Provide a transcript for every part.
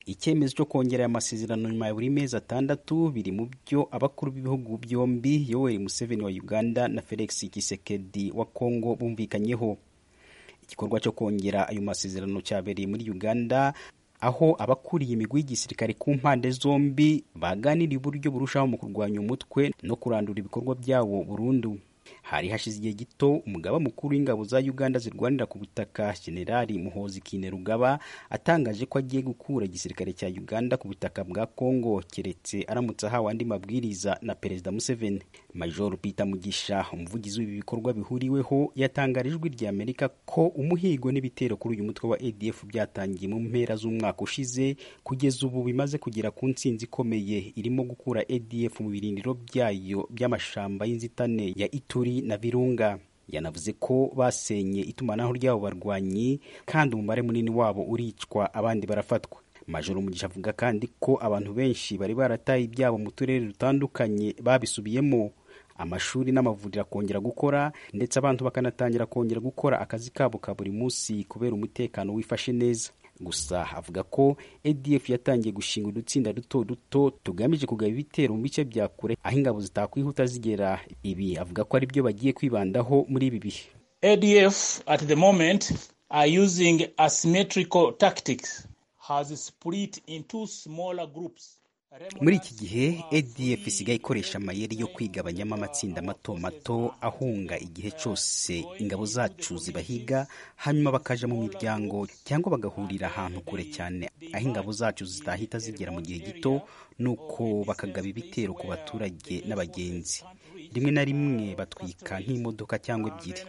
Icyemezo cyo kongera aya masezerano nyuma ya buri mezi 6 biri mu byo abakuru b'ibihugu byombi Yoweri Museveni wa Uganda na Felix Tshisekedi wa Congo bumvikanyeho. Igikorwa cyo kongera ayo masezerano cyabereye muri Uganda, aho abakuriye imigwi y'igisirikare ku mpande zombi baganiriye uburyo burushaho mu kurwanya umutwe no kurandura ibikorwa byawo burundu. Hari hashize igihe gito umugaba mukuru w'ingabo za Uganda zirwanira ku butaka Generali Muhoozi Kainerugaba atangaje ko agiye gukura igisirikare cya Uganda ku butaka bwa Congo keretse aramutse ahawe andi mabwiriza na Perezida Museveni. Major Peter Mugisha, umuvugizi w'ibi bikorwa bihuriweho, yatangarijwe rya Amerika ko umuhigo n'ibitero kuri uyu mutwe wa ADF byatangiye mu mpera z'umwaka ushize, kugeza ubu bimaze kugera ku ntsinzi ikomeye irimo gukura ADF mu birindiro byayo by'amashamba y'inzitane ya Ituri na Virunga. Yanavuze ko basenye itumanaho ry'abo barwanyi kandi umubare munini wabo uricwa abandi barafatwa. Major Mugisha avuga kandi ko abantu benshi bari barataye ibyabo mu turere dutandukanye babisubiyemo, amashuri n'amavuriro kongera gukora, ndetse abantu bakanatangira kongera gukora akazi kabo ka buri munsi kubera umutekano wifashe neza. Gusa avuga ko ADF yatangiye gushinga udutsinda duto duto tugamije kugaba ibitero mu bice bya kure aho ingabo zitakwihuta zigera. Ibi avuga ko ari byo bagiye kwibandaho muri ibi bihe. ADF at the moment are using asymmetrical tactics, has split into smaller groups. Muri iki gihe ADF isigaye ikoresha amayeri yo kwigabanyamo amatsinda mato mato ahunga igihe cyose ingabo zacu zibahiga, hanyuma bakaja mu miryango cyangwa bagahurira ahantu kure cyane aho ingabo zacu zitahita zigera mu gihe gito, nuko bakagaba ibitero ku baturage n'abagenzi. Rimwe na rimwe batwika nk'imodoka cyangwa ebyiri.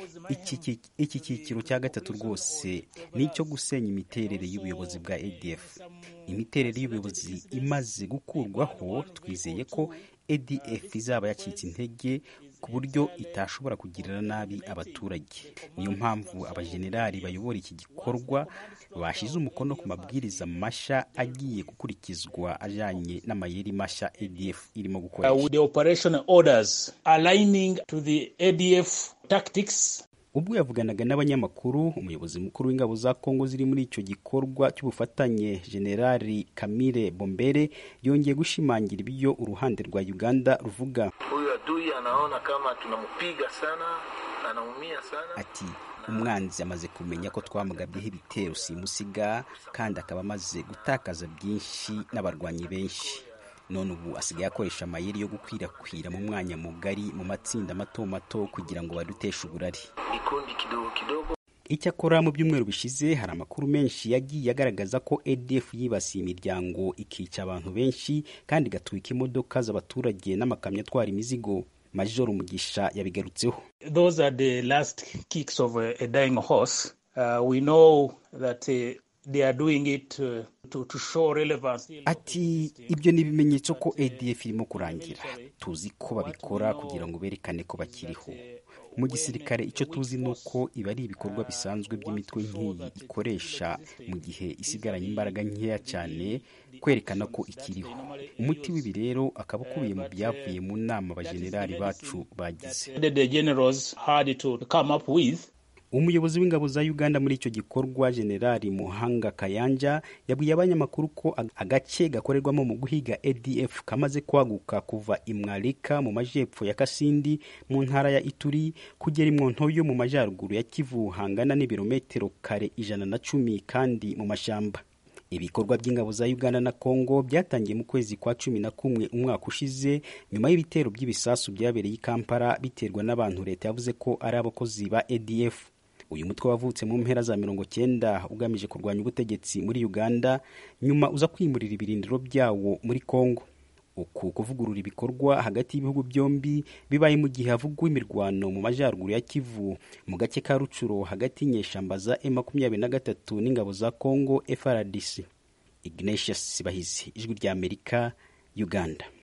Iki cyiciro cya gatatu rwose ni icyo gusenya imiterere y'ubuyobozi bwa ADF. Imiterere y'ubuyobozi imaze gukurwaho, twizeye ko ADF izaba yacitse intege ku buryo itashobora kugirira nabi abaturage. Niyo mpamvu abajenerali bayobora iki gikorwa bashize umukono ku mabwiriza masha agiye gukurikizwa ajanye n'amayeri masha ADF irimo gukora. With the operational orders aligning to the ADF tactics. Ubwo yavuganaga n'abanyamakuru, umuyobozi mukuru w'ingabo za Kongo ziri muri icyo gikorwa cy'ubufatanye Generali Kamile Bombere yongeye gushimangira ibyo uruhande rwa Uganda ruvuga. Huyu adui anaona kama tunamupiga sana, anaumia sana. Ati umwanzi amaze kumenya ko twamugabyeho ibitero simusiga kandi akaba amaze gutakaza byinshi n'abarwanyi benshi. None ubu asigaye akoresha amayeri yo gukwirakwira mu mwanya mugari mu matsinda mato mato kugira ngo baduteshe uburari. Ikundi kidogo kidogo. Icyakora mu byumweru bishize hari amakuru menshi yagiye agaragaza ko ADF yibasiye imiryango ikica abantu benshi kandi igatwika imodoka z'abaturage n'amakamyo atwara imizigo. Major Mugisha yabigarutseho. Those are the last kicks of a dying horse. We know that they are doing it to show relevance. Ati ibyo ni ibimenyetso ko ADF irimo kurangira. Tuzi ko babikora kugira ngo berekane ko bakiriho. Mu gisirikare icyo tuzi nuko iba ari ibikorwa bisanzwe by'imitwe nk'iyi ikoresha mu gihe isigaranye imbaraga nkeya cyane kwerekana ko ikiriho. Umuti w'ibi rero akaba ukubiye mu byavuye mu nama abajenerali bacu bagize. The generals had to come up with. Umuyobozi w'ingabo za Uganda muri icyo gikorwa Generali Muhanga Kayanja yabwiye abanyamakuru ko agace gakorerwamo mu guhiga ADF kamaze kwaguka kuva Imwalika mu majepfo ya Kasindi mu ntara ya Ituri kugera Imwontoyo mu majyaruguru ya Kivu hangana n'ibirometero kare 110 kandi mu mashamba. Ibikorwa by'ingabo za Uganda na Congo byatangiye mu kwezi kwa 11 umwaka ushize nyuma y'ibitero by'ibisasu byabereye i Kampala biterwa n'abantu leta yavuze ko ari abakozi ba ADF. Uyu mutwe wavutse mu mpera za 90 ugamije kurwanya ubutegetsi muri Uganda, nyuma uza kwimurira ibirindiro byawo muri Congo. Uku kuvugurura ibikorwa hagati y'ibihugu byombi bibaye mu gihe havugwa imirwano mu majyaruguru ya Kivu mu gace ka Rucuro hagati y'inyeshamba za M23 n'ingabo za Congo FARDC. Ignatius Sibahizi, Ijwi rya Amerika, Uganda.